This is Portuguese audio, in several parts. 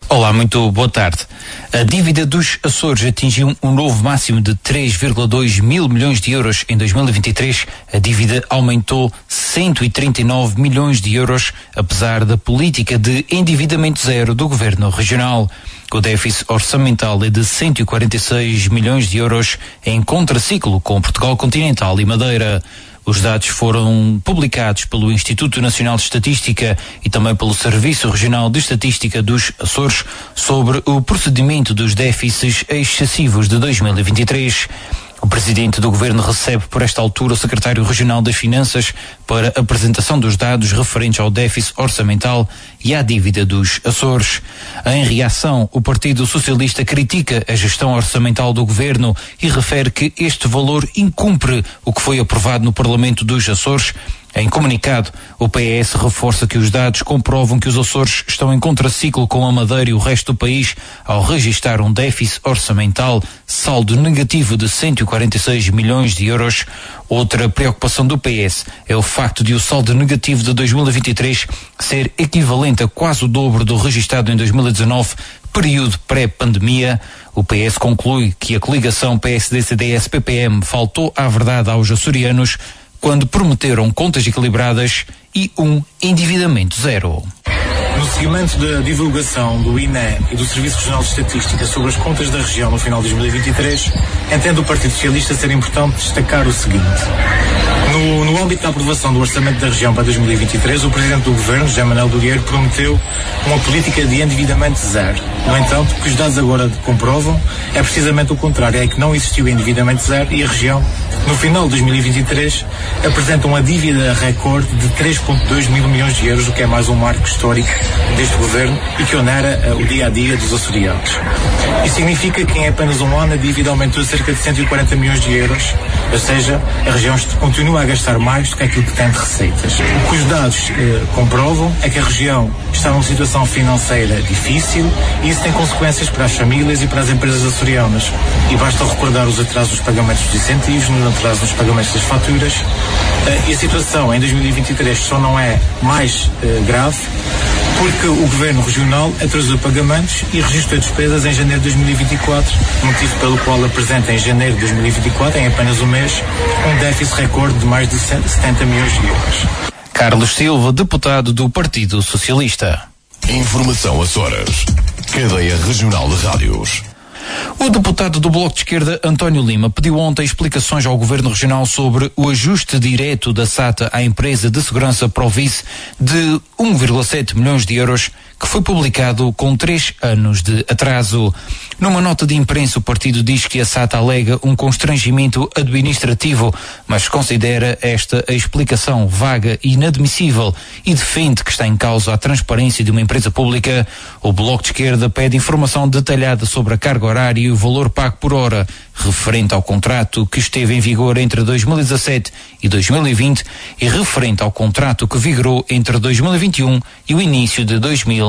Olá, muito boa tarde. A dívida dos Açores atingiu um novo máximo de 3,2 mil milhões de euros em 2023. A dívida aumentou 139 milhões de euros, apesar da política de endividamento zero do governo regional. O déficit orçamental é de 146 milhões de euros, em contraciclo com Portugal Continental e Madeira. Os dados foram publicados pelo Instituto Nacional de Estatística e também pelo Serviço Regional de Estatística dos Açores sobre o procedimento dos déficits excessivos de 2023. O presidente do governo recebe por esta altura o secretário regional das Finanças para a apresentação dos dados referentes ao déficit orçamental e à dívida dos Açores. Em reação, o Partido Socialista critica a gestão orçamental do governo e refere que este valor incumpre o que foi aprovado no Parlamento dos Açores. Em comunicado, o PS reforça que os dados comprovam que os Açores estão em contraciclo com a Madeira e o resto do país ao registrar um déficit orçamental saldo negativo de 146 milhões de euros. Outra preocupação do PS é o facto de o saldo negativo de 2023 ser equivalente a quase o dobro do registrado em 2019, período pré-pandemia. O PS conclui que a coligação PSD-CDS-PPM faltou à verdade aos açorianos quando prometeram contas equilibradas e um endividamento zero. No seguimento da divulgação do INE e do Serviço Regional de Estatística sobre as contas da região no final de 2023, entende o Partido Socialista ser importante destacar o seguinte. No âmbito da aprovação do Orçamento da região para 2023, o Presidente do Governo, José Manuel Bolieiro, prometeu uma política de endividamento zero. No entanto, o que os dados agora comprovam é precisamente o contrário, é que não existiu endividamento zero e a região, no final de 2023, apresenta uma dívida recorde de 3,2 mil milhões de euros, o que é mais um marco histórico deste governo e que onera o dia-a-dia dos açorianos. Isso significa que em apenas um ano a dívida aumentou cerca de 140 milhões de euros, ou seja, a região continua a gastar mais do que aquilo que tem de receitas. O que os dados comprovam é que a região está numa situação financeira difícil e isso tem consequências para as famílias e para as empresas açorianas. E basta recordar os atrasos dos pagamentos dos incentivos, os atrasos dos pagamentos das faturas. E a situação em 2023 só não é mais grave porque o Governo Regional atrasou pagamentos e registrou despesas em janeiro de 2024, motivo pelo qual apresenta em janeiro de 2024, em apenas um mês, um déficit recorde de mais de 70 milhões de euros. Carlos Silva, deputado do Partido Socialista. Informação Açores. Cadeia Regional de Rádios. O deputado do Bloco de Esquerda, António Lima, pediu ontem explicações ao Governo Regional sobre o ajuste direto da SATA à empresa de segurança Provis de 1,7 milhões de euros, que foi publicado com 3 anos de atraso. Numa nota de imprensa, o partido diz que a SATA alega um constrangimento administrativo, mas considera esta a explicação vaga e inadmissível e defende que está em causa a transparência de uma empresa pública. O Bloco de Esquerda pede informação detalhada sobre a carga horária e o valor pago por hora, referente ao contrato que esteve em vigor entre 2017 e 2020 e referente ao contrato que vigorou entre 2021 e o início de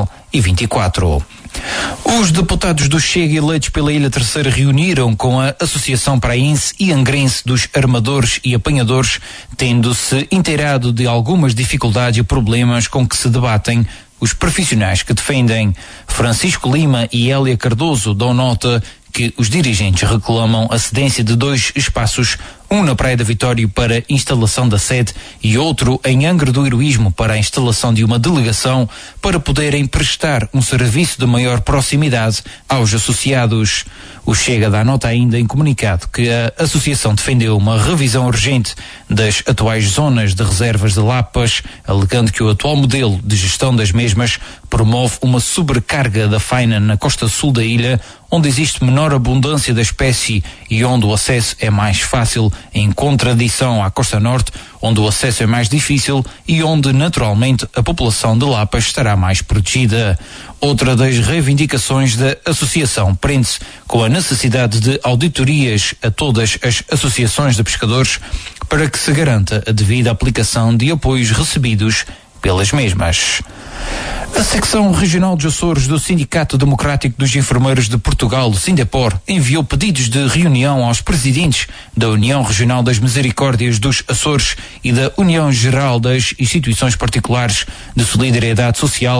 2024. Os deputados do Chega eleitos pela Ilha Terceira reuniram com a Associação Praense e Angrense dos Armadores e Apanhadores, tendo-se inteirado de algumas dificuldades e problemas com que se debatem os profissionais que defendem. Francisco Lima e Hélia Cardoso dão nota que os dirigentes reclamam a cedência de 2 espaços, um na Praia da Vitória para instalação da sede e outro em Angra do Heroísmo para a instalação de uma delegação, para poderem prestar um serviço de maior proximidade aos associados. O Chega dá nota ainda em comunicado que a associação defendeu uma revisão urgente das atuais zonas de reservas de lapas, alegando que o atual modelo de gestão das mesmas promove uma sobrecarga da fauna na costa sul da ilha, onde existe menor abundância da espécie e onde o acesso é mais fácil, em contradição à costa norte, onde o acesso é mais difícil e onde, naturalmente, a população de lapas estará mais protegida. Outra das reivindicações da associação prende-se com a necessidade de auditorias a todas as associações de pescadores para que se garanta a devida aplicação de apoios recebidos pelas mesmas. A secção regional dos Açores do Sindicato Democrático dos Enfermeiros de Portugal, Sindepor, enviou pedidos de reunião aos presidentes da União Regional das Misericórdias dos Açores e da União Geral das Instituições Particulares de Solidariedade Social,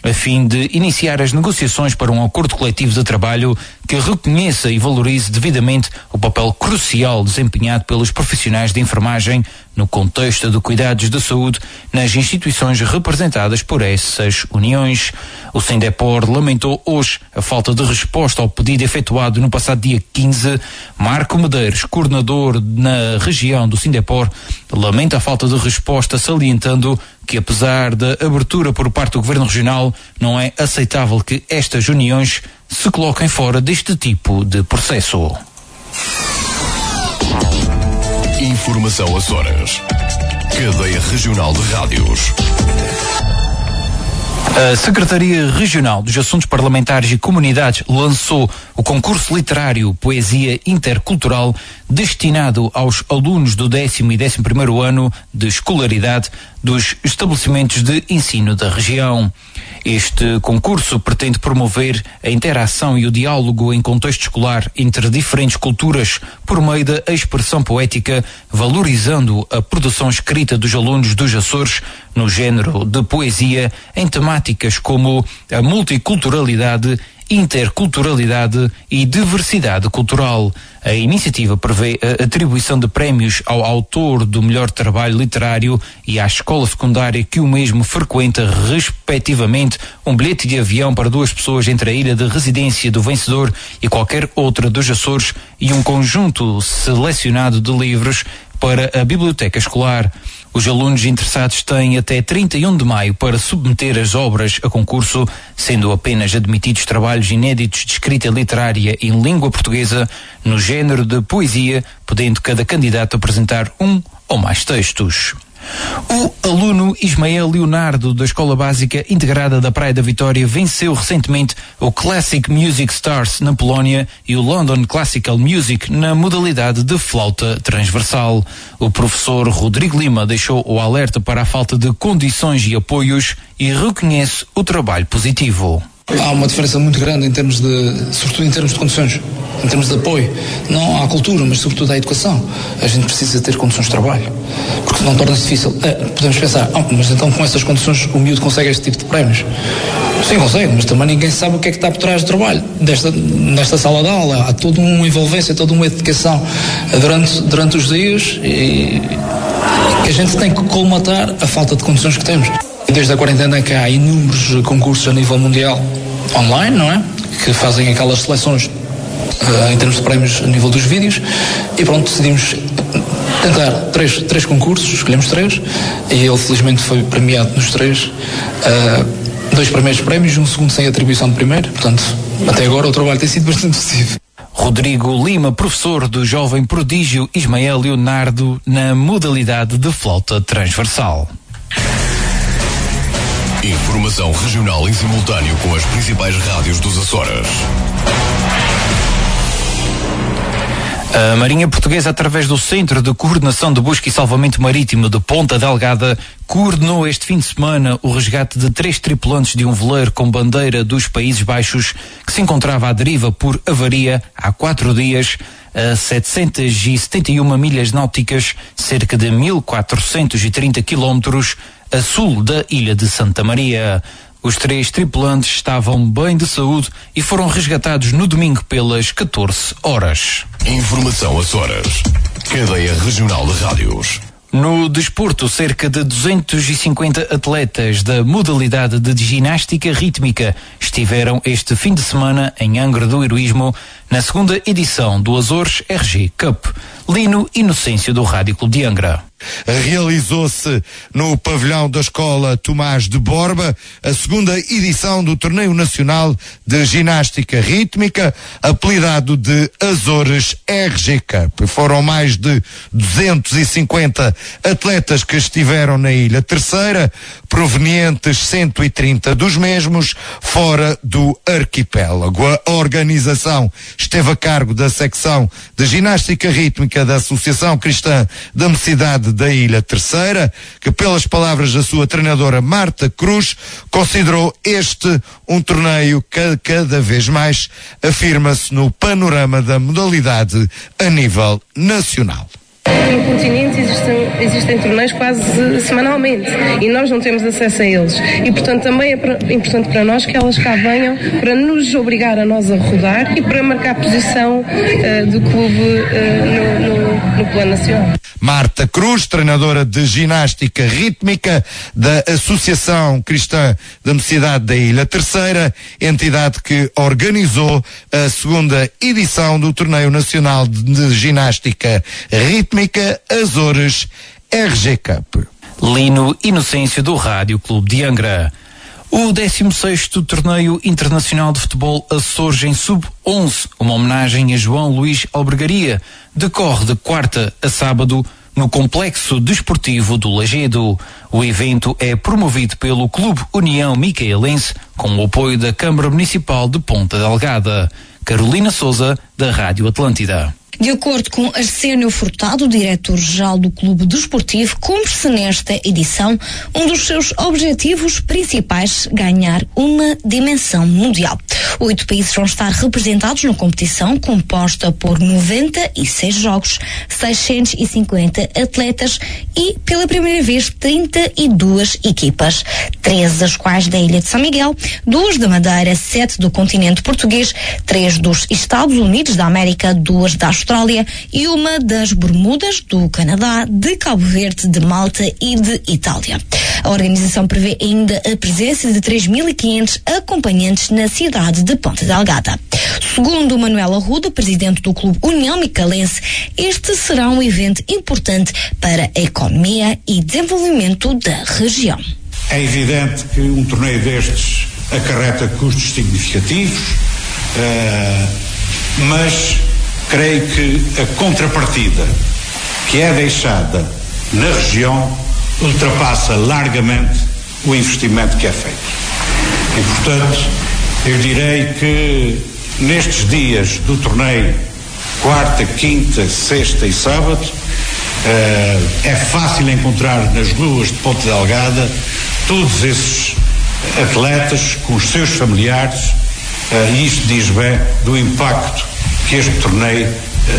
a fim de iniciar as negociações para um acordo coletivo de trabalho que reconheça e valorize devidamente o papel crucial desempenhado pelos profissionais de enfermagem no contexto de cuidados de saúde nas instituições representadas por essas uniões. O Sindepor lamentou hoje a falta de resposta ao pedido efetuado no passado dia 15. Marco Medeiros, coordenador na região do Sindepor, lamenta a falta de resposta, salientando que, apesar da abertura por parte do Governo Regional, não é aceitável que estas uniões se coloquem fora deste tipo de processo. Informação Açores. Cadeia Regional de Rádios. A Secretaria Regional dos Assuntos Parlamentares e Comunidades lançou o concurso literário Poesia Intercultural destinado aos alunos do 10º e 11º ano de escolaridade dos estabelecimentos de ensino da região. Este concurso pretende promover a interação e o diálogo em contexto escolar entre diferentes culturas por meio da expressão poética, valorizando a produção escrita dos alunos dos Açores no género de poesia em temáticas como a multiculturalidade, interculturalidade e diversidade cultural. A iniciativa prevê a atribuição de prémios ao autor do melhor trabalho literário e à escola secundária que o mesmo frequenta, respectivamente, um bilhete de avião para 2 pessoas entre a ilha de residência do vencedor e qualquer outra dos Açores e um conjunto selecionado de livros para a biblioteca escolar. Os alunos interessados têm até 31 de maio para submeter as obras a concurso, sendo apenas admitidos trabalhos inéditos de escrita literária em língua portuguesa no género de poesia, podendo cada candidato apresentar um ou mais textos. O aluno Ismael Leonardo, da Escola Básica Integrada da Praia da Vitória, venceu recentemente o Classic Music Stars na Polónia e o London Classical Music na modalidade de flauta transversal. O professor Rodrigo Lima deixou o alerta para a falta de condições e apoios e reconhece o trabalho positivo. Há uma diferença muito grande em termos de, sobretudo em termos de condições, em termos de apoio. Não à cultura, mas sobretudo à educação. A gente precisa ter condições de trabalho, porque senão torna-se difícil. Podemos pensar, mas então com essas condições o miúdo consegue este tipo de prémios? Sim, consegue, mas também ninguém sabe o que é que está por trás do trabalho. Nesta sala de aula há toda uma envolvência, toda uma dedicação durante os dias e a gente tem que colmatar a falta de condições que temos. Desde a quarentena que há inúmeros concursos a nível mundial online, não é? Que fazem aquelas seleções em termos de prémios a nível dos vídeos e pronto, decidimos tentar três concursos, escolhemos 3 e ele felizmente foi premiado nos 3, 2 primeiros prémios e um segundo sem atribuição de primeiro, portanto até agora o trabalho tem sido bastante positivo. Rodrigo Lima, professor do jovem prodígio Ismael Leonardo na modalidade de flauta transversal. Informação regional em simultâneo com as principais rádios dos Açores. A Marinha Portuguesa, através do Centro de Coordenação de Busca e Salvamento Marítimo de Ponta Delgada, coordenou este fim de semana o resgate de 3 tripulantes de um veleiro com bandeira dos Países Baixos que se encontrava à deriva por avaria há 4 dias a 771 milhas náuticas, cerca de 1.430 quilómetros a sul da ilha de Santa Maria. Os 3 tripulantes estavam bem de saúde e foram resgatados no domingo pelas 14 horas. Informação Açores. Cadeia Regional de Rádios. No desporto, cerca de 250 atletas da modalidade de ginástica rítmica estiveram este fim de semana em Angra do Heroísmo na 2ª edição do Açores RG Cup. Lino Inocêncio, do Rádio Clube de Angra. Realizou-se no pavilhão da Escola Tomás de Borba a 2ª edição do Torneio Nacional de Ginástica Rítmica, apelidado de Açores RG Cup. Foram mais de 250 atletas que estiveram na Ilha Terceira, provenientes 130 dos mesmos fora do arquipélago. A organização esteve a cargo da secção de ginástica rítmica da Associação Cristã da Mocidade da Ilha Terceira, que, pelas palavras da sua treinadora Marta Cruz, considerou este um torneio que cada vez mais afirma-se no panorama da modalidade a nível nacional. No continente existem torneios quase semanalmente e nós não temos acesso a eles. E, portanto, também é importante para nós que elas cá venham para nos obrigar a nós a rodar e para marcar a posição do clube no plano nacional. Marta Cruz, treinadora de ginástica rítmica da Associação Cristã da Mocidade da Ilha Terceira, entidade que organizou a segunda edição do Torneio Nacional de Ginástica Rítmica Azores RG Cup. Lino Inocêncio do Rádio Clube de Angra. O 16º Torneio Internacional de Futebol Açores em Sub-11, uma homenagem a João Luís Albergaria, decorre de quarta a sábado no Complexo Desportivo do Lagedo. O evento é promovido pelo Clube União Micaelense com o apoio da Câmara Municipal de Ponta Delgada. Carolina Souza, da Rádio Atlântida. De acordo com Arsénio Furtado, diretor-geral do Clube Desportivo, cumpre-se nesta edição um dos seus objetivos principais, ganhar uma dimensão mundial. 8 países vão estar representados na competição, composta por 96 jogos, 650 atletas e, pela primeira vez, 32 equipas. 13 das quais da Ilha de São Miguel, 2 da Madeira, 7 do continente português, 3 dos Estados Unidos da América, 2 da Austrália e 1 das Bermudas, do Canadá, de Cabo Verde, de Malta e de Itália. A organização prevê ainda a presença de 3.500 acompanhantes na cidade de Ponta Delgada. Segundo Manuel Arruda, presidente do Clube União Micaelense, este será um evento importante para a economia e desenvolvimento da região. É evidente que um torneio destes acarreta custos significativos, mas creio que a contrapartida que é deixada na região ultrapassa largamente o investimento que é feito. E, portanto, eu direi que nestes dias do torneio, quarta, quinta, sexta e sábado, é fácil encontrar nas ruas de Ponta Delgada todos esses atletas com os seus familiares, e isto diz bem do impacto que este torneio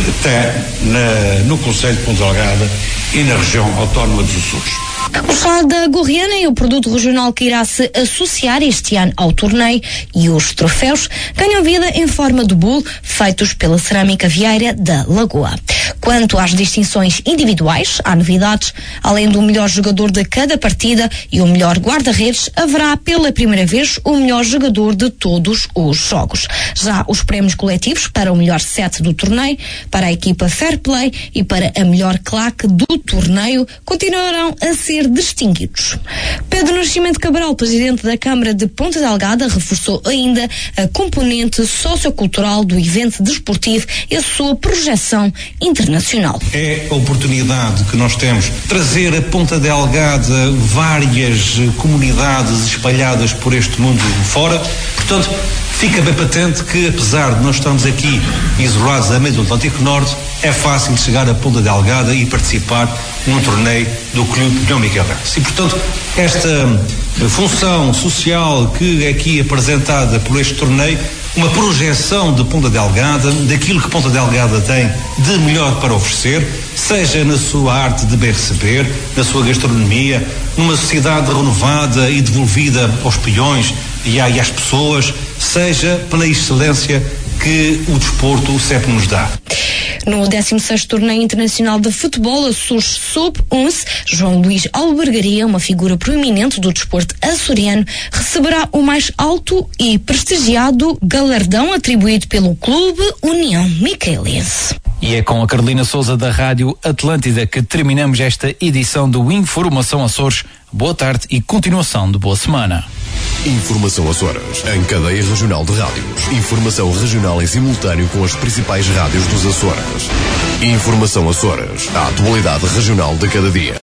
tem no concelho de Ponta Delgada e na região autónoma dos Açores. O chá da Gorriana é o produto regional que irá se associar este ano ao torneio e os troféus ganham vida em forma de bolo feitos pela cerâmica vieira da Lagoa. Quanto às distinções individuais, há novidades. Além do melhor jogador de cada partida e o melhor guarda-redes, haverá pela primeira vez o melhor jogador de todos os jogos. Já os prémios coletivos para o melhor set do torneio, para a equipa Fair Play e para a melhor claque do torneio continuarão a ser distinguidos. Pedro Nascimento Cabral, presidente da Câmara de Ponta Delgada, reforçou ainda a componente sociocultural do evento desportivo e a sua projeção internacional. É a oportunidade que nós temos de trazer a Ponta Delgada várias comunidades espalhadas por este mundo fora. Portanto, fica bem patente que, apesar de nós estarmos aqui isolados a meio do Atlântico Norte, é fácil chegar a Ponta Delgada e participar num torneio do Clube União Micaelense. E, portanto, esta função social que é aqui apresentada por este torneio, uma projeção de Ponta Delgada, daquilo que Ponta Delgada tem de melhor para oferecer, seja na sua arte de bem receber, na sua gastronomia, numa sociedade renovada e devolvida aos peões e às pessoas, seja pela excelência que o desporto sempre nos dá. No 16º Torneio Internacional de Futebol Açores Sub-11, João Luís Albergaria, uma figura proeminente do desporto açoriano, receberá o mais alto e prestigiado galardão atribuído pelo Clube União Micaelense. E é com a Carolina Souza da Rádio Atlântida que terminamos esta edição do Informação Açores. Boa tarde e continuação de boa semana. Informação Açores, em cadeia regional de rádios. Informação regional em simultâneo com as principais rádios dos Açores. Informação Açores, a atualidade regional de cada dia.